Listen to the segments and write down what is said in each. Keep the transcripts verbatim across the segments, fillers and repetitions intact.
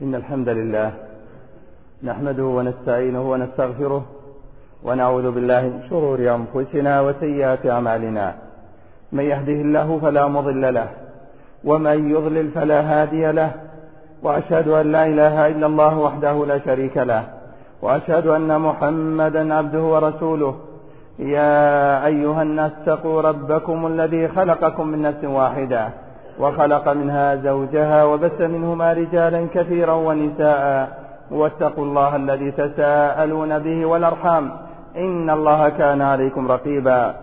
إن الحمد لله نحمده ونستعينه ونستغفره ونعوذ بالله من شرور أنفسنا وسيئات أعمالنا. من يهده الله فلا مضل له ومن يضلل فلا هادي له، وأشهد أن لا إله إلا الله وحده لا شريك له، وأشهد أن محمدا عبده ورسوله. يا أيها الناس اتقوا ربكم الذي خلقكم من نفس واحدة وخلق منها زوجها وبث منهما رجالا كثيرا ونساء، واتقوا الله الذي تساءلون به والأرحام إن الله كان عليكم رقيبا.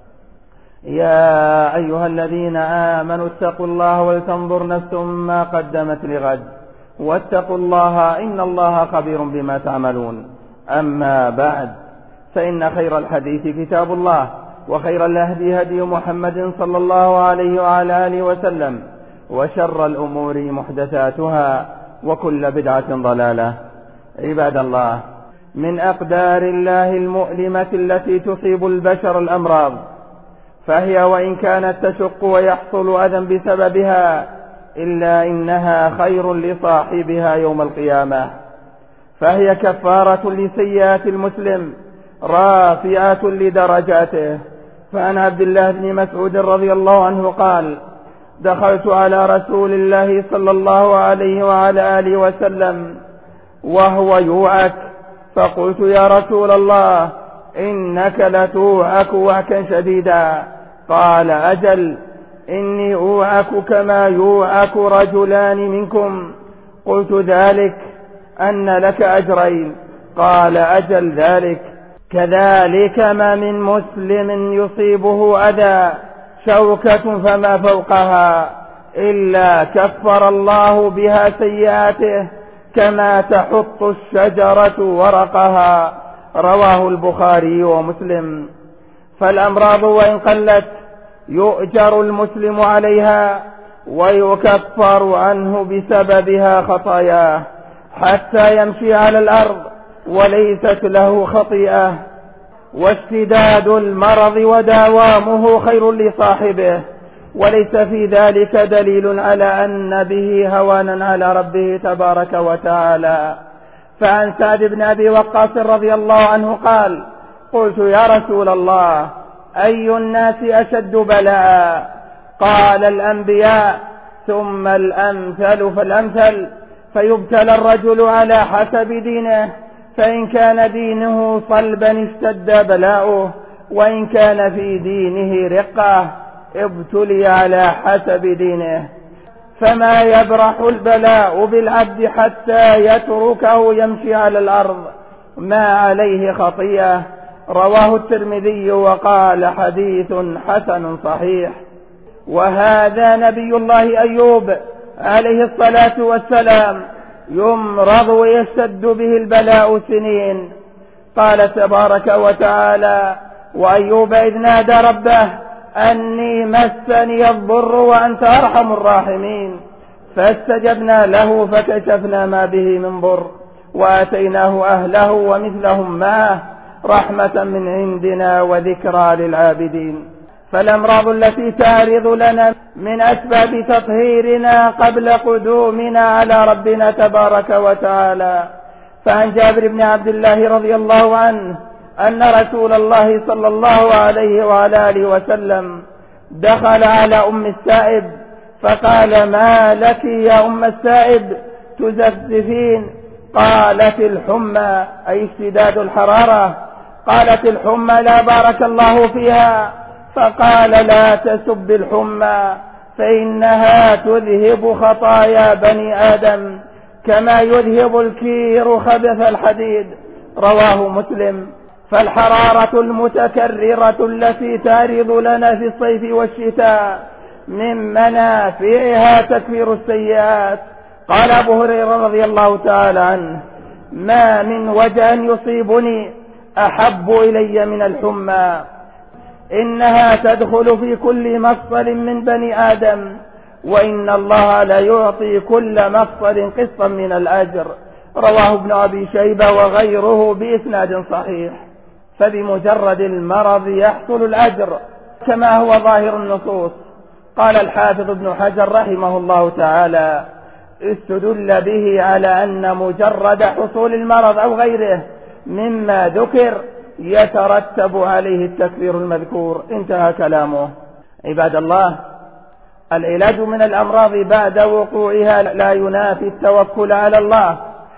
يا أيها الذين آمنوا اتقوا الله ولتنظر نفس ما قدمت لغد واتقوا الله إن الله خبير بما تعملون. أما بعد، فإن خير الحديث كتاب الله، وخير الهدي هدي محمد صلى الله عليه وعلى آله وسلم، وشر الأمور محدثاتها، وكل بدعة ضلالة. عباد الله، من أقدار الله المؤلمة التي تصيب البشر الأمراض، فهي وإن كانت تشق ويحصل أذى بسببها إلا إنها خير لصاحبها يوم القيامة، فهي كفارة لسيئات المسلم رافعة لدرجاته. فعن عبد الله بن مسعود رضي الله عنه قال: دخلت على رسول الله صلى الله عليه وعلى آله وسلم وهو يوعك، فقلت: يا رسول الله، إنك لتوعك وعكا شديدا. قال: أجل، إني أوعك كما يوعك رجلان منكم. قلت: ذلك أن لك أجرين. قال: أجل ذلك. كذلك ما من مسلم يصيبه أذى شوكة فما فوقها إلا كفر الله بها سيئاته كما تحط الشجرة ورقها. رواه البخاري ومسلم. فالأمراض وإن قلت يؤجر المسلم عليها ويكفر عنه بسببها خطاياه حتى يمشي على الأرض وليست له خطيئة. واشتداد المرض ودوامه خير لصاحبه، وليس في ذلك دليل على أن به هوانا على ربه تبارك وتعالى. فعن سعد بن أبي وقاص رضي الله عنه قال: قلت: يا رسول الله، أي الناس أشد بلاء؟ قال: الأنبياء، ثم الأمثل فالأمثل، فيبتلى الرجل على حسب دينه، فإن كان دينه صلبا اشتد بلاؤه، وإن كان في دينه رقة ابتلي على حسب دينه. فما يبرح البلاء بالعبد حتى يتركه يمشي على الأرض ما عليه خطيئة. رواه الترمذي وقال: حديث حسن صحيح. وهذا نبي الله أيوب عليه الصلاة والسلام يمرض ويشتد به البلاء سنين. قال تبارك وتعالى: وأيوب إذ نادى ربه أني مسني الضر وأنت أرحم الراحمين، فاستجبنا له فكشفنا ما به من ضر وآتيناه أهله ومثلهم معه رحمة من عندنا وذكرى للعابدين. فالأمراض التي تعرض لنا من أسباب تطهيرنا قبل قدومنا على ربنا تبارك وتعالى. فعن جابر بن عبد الله رضي الله عنه أن رسول الله صلى الله عليه وعلى آله وسلم دخل على أم السائب فقال: ما لك يا أم السائب تزفزفين؟ قالت: الحمى، أي اشتداد الحرارة. قالت: الحمى لا بارك الله فيها. فقال: لا تسب الحمى، فإنها تذهب خطايا بني آدم كما يذهب الكير خبث الحديد. رواه مسلم. فالحرارة المتكررة التي تعرض لنا في الصيف والشتاء من منافعها تكفير السيئات. قال أبو هريرة رضي الله تعالى عنه: ما من وجع يصيبني أحب إلي من الحمى، إنها تدخل في كل مفصل من بني آدم، وإن الله لا يعطي كل مفصل قسطا من الأجر. رواه ابن أبي شيبة وغيره بإسناد صحيح. فبمجرد المرض يحصل الأجر كما هو ظاهر النصوص. قال الحافظ ابن حجر رحمه الله تعالى: استدل به على أن مجرد حصول المرض أو غيره مما ذكر يترتب عليه التكفير المذكور. انتهى كلامه. عباد الله، العلاج من الأمراض بعد وقوعها لا ينافي التوكل على الله،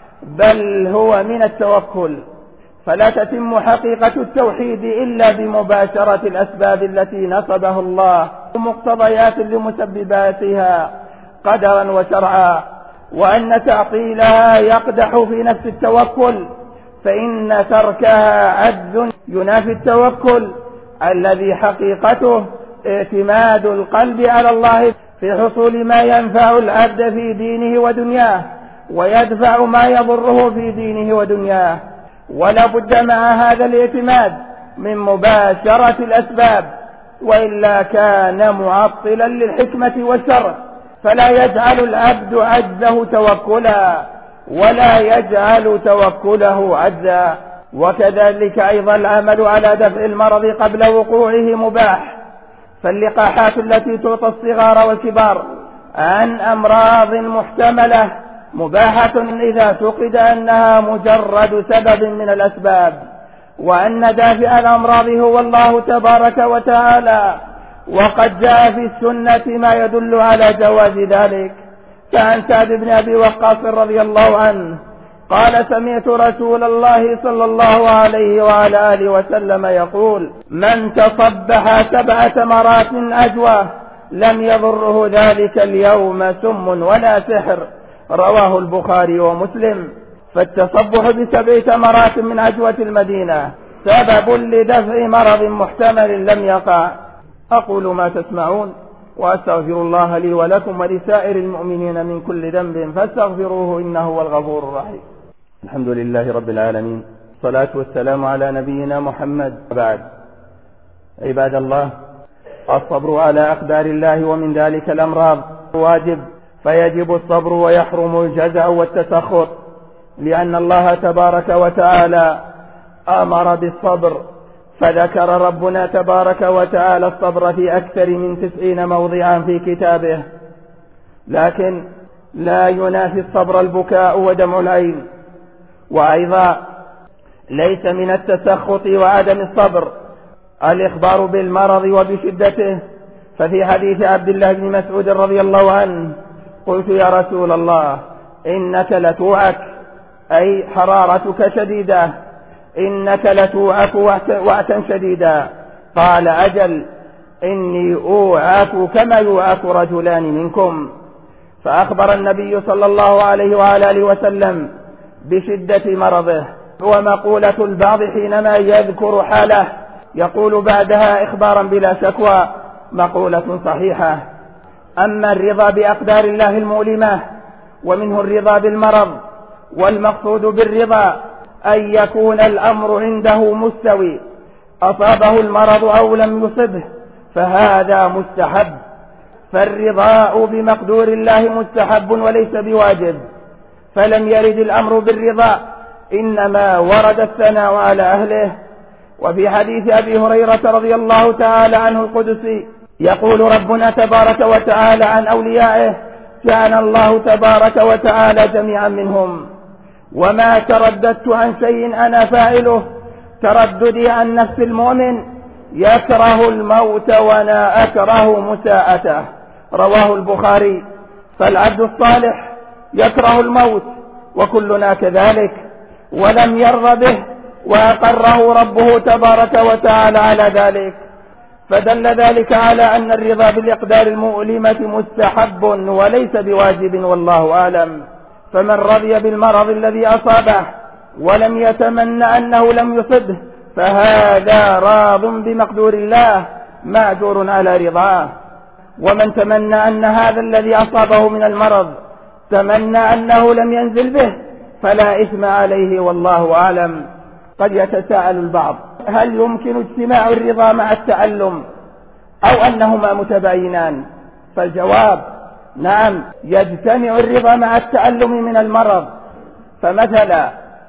بل هو من التوكل، فلا تتم حقيقة التوحيد إلا بمباشرة الأسباب التي نصبه الله ومقتضيات لمسبباتها قدرا وشرعا، وأن تعطيلها يقدح في نفس التوكل، فإن تركها عجز ينافي التوكل الذي حقيقته اعتماد القلب على الله في حصول ما ينفع العبد في دينه ودنياه ويدفع ما يضره في دينه ودنياه. ولا بد مع هذا الاعتماد من مباشرة الأسباب، وإلا كان معطلا للحكمة والشرع، فلا يجعل العبد عجزه توكلا ولا يجعل توكله عجزا. وكذلك أيضا العمل على دفع المرض قبل وقوعه مباح، فاللقاحات التي تعطى الصغار والكبار عن أمراض محتملة مباحة إذا اعتقد أنها مجرد سبب من الأسباب، وأن دافع الأمراض هو الله تبارك وتعالى، وقد جاء في السنة ما يدل على جواز ذلك. فعن سعد بن أبي وقاص رضي الله عنه قال: سمعت رسول الله صلى الله عليه وعلى آله وسلم يقول: من تصبح سبع تمرات أجوى لم يضره ذلك اليوم سم ولا سحر. رواه البخاري ومسلم. فالتصبح بسبع تمرات من عجوة المدينة سبب لدفع مرض محتمل لم يقع. أقول ما تسمعون وأستغفر الله لي ولكم ولسائر المؤمنين من كل ذنب فاستغفروه إنه هو الغفور الرحيم. الحمد لله رب العالمين، الصلاة والسلام على نبينا محمد. بعد، عباد الله، الصبر على أقدار الله ومن ذلك الأمراض واجب، فيجب الصبر ويحرم الجزع والتسخط، لأن الله تبارك وتعالى أمر بالصبر، فذكر ربنا تبارك وتعالى الصبر في أكثر من تسعين موضعا في كتابه. لكن لا ينافي الصبر البكاء ودمع العين. وأيضا ليس من التسخط وعدم الصبر الإخبار بالمرض وبشدته، ففي حديث عبد الله بن مسعود رضي الله عنه: قلت يا رسول الله إنك لتوعك، أي حرارتك شديدة، إنك لتوعك وعكا شديدا. قال: أجل، إني أوعك كما يوعك رجلان منكم. فأخبر النبي صلى الله عليه وعلى آله وسلم بشدة مرضه. ومقولة البعض حينما يذكر حاله يقول بعدها إخبارا بلا شكوى مقولة صحيحة. أما الرضا بأقدار الله المؤلمة ومنه الرضا بالمرض، والمقصود بالرضا أن يكون الأمر عنده مستوي، أصابه المرض أو لم يصبه فهذا مستحب. فالرضاء بمقدور الله مستحب وليس بواجب، فلم يرد الأمر بالرضا، إنما ورد الثناء على أهله. وفي حديث أبي هريرة رضي الله تعالى عنه القدسي يقول ربنا تبارك وتعالى عن أوليائه: كان الله تبارك وتعالى جميعا منهم، وما ترددت عن شيء أنا فاعله ترددي عن نفس المؤمن يكره الموت وأنا أكره مساءته. رواه البخاري. فالعبد الصالح يكره الموت، وكلنا كذلك، ولم يرضى به، وأقره ربه تبارك وتعالى على ذلك. فدل ذلك على أن الرضا بالإقدار المؤلمة مستحب وليس بواجب، والله أعلم. فمن رضي بالمرض الذي أصابه ولم يتمنى أنه لم يصبه فهذا راض بمقدور الله معذور على رضاه. ومن تمنى أن هذا الذي أصابه من المرض تمنى أنه لم ينزل به فلا إثم عليه، والله أعلم. قد يتساءل البعض: هل يمكن اجتماع الرضا مع التألم أو أنهما متباينان؟ فالجواب: نعم، يجتمع الرضا مع التألم من المرض. فمثلا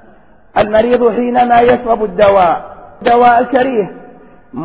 المريض حينما يشرب الدواء دواء الكريه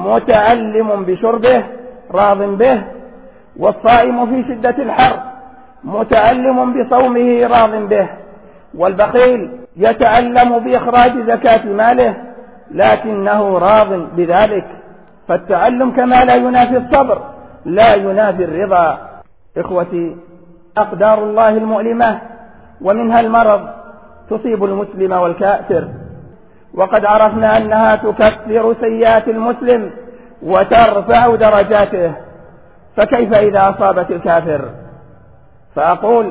متألم بشربه راض به، والصائم في شدة الحر متألم بصومه راض به، والبخيل يتألم بإخراج زكاة ماله لكنه راض بذلك. فالتألم كما لا ينافي الصبر لا ينافي الرضا. إخوتي، أقدار الله المؤلمة ومنها المرض تصيب المسلم والكافر، وقد عرفنا أنها تكفر سيئات المسلم وترفع درجاته، فكيف إذا أصابت الكافر؟ فأقول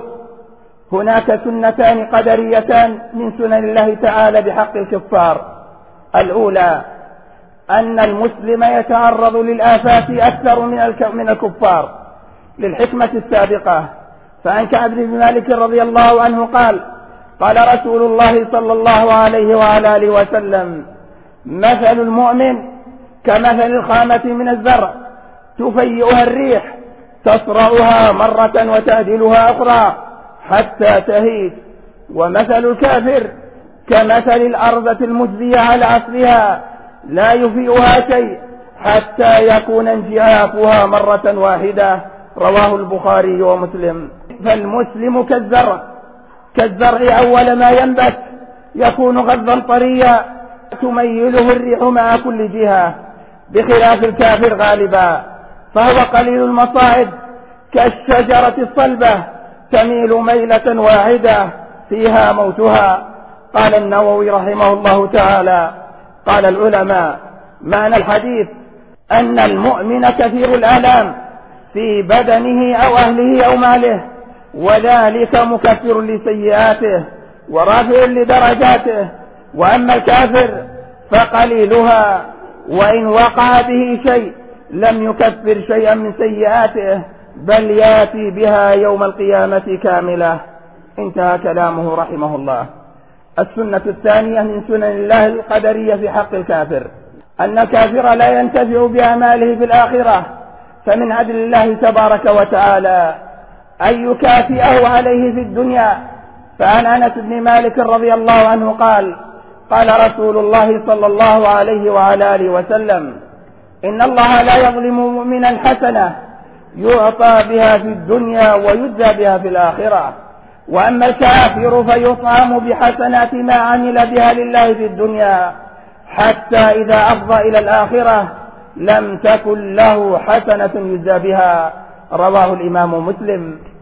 هناك سنتان قدريتان من سنن الله تعالى بحق الكفار. الأولى أن المسلم يتعرض للآفات أكثر من الكفار للحكمة السابقة. فعن كعب بن مالك رضي الله عنه قال قال رسول الله صلى الله عليه وعلى آله وسلم: مثل المؤمن كمثل الخامة من الزرع تفيئها الريح تصرعها مرة وتهدلها أخرى حتى تهيج، ومثل الكافر كمثل الأرضة المجزية على أصلها لا يفيئها شيء حتى يكون انجعافها مرة واحدة. رواه البخاري ومسلم. فالمسلم كالزرع كالزرع أول ما ينبت يكون غضا طريا تميله الريح مع كل جهة، بخلاف الكافر غالبا فهو قليل المصائب كالشجرة الصلبة تميل ميلة واحدة فيها موتها. قال النووي رحمه الله تعالى: قال العلماء معنى الحديث أن المؤمن كثير الآلام في بدنه أو أهله أو ماله، وذلك مكفر لسيئاته ورافع لدرجاته. وأما الكافر فقليلها، وإن وقع به شيء لم يكفر شيئا من سيئاته بل ياتي بها يوم القيامة كاملة. انتهى كلامه رحمه الله. السنة الثانية من سنن الله القدرية في حق الكافر أن الكافر لا ينتفع بأعماله في الآخرة، فمن عدل الله تبارك وتعالى أن يكافئه عليه في الدنيا. فعن أنس بن مالك رضي الله عنه قال قال رسول الله صلى الله عليه وعلى آله وسلم: إن الله لا يظلم مؤمنا حسنة يعطى بها في الدنيا ويجزى بها في الآخرة، وأما الكافر فيطعم بحسنات ما عمل بها لله في الدنيا حتى إذا أفضى إلى الآخرة لم تكن له حسنة يجزى بها. رواه الإمام مسلم.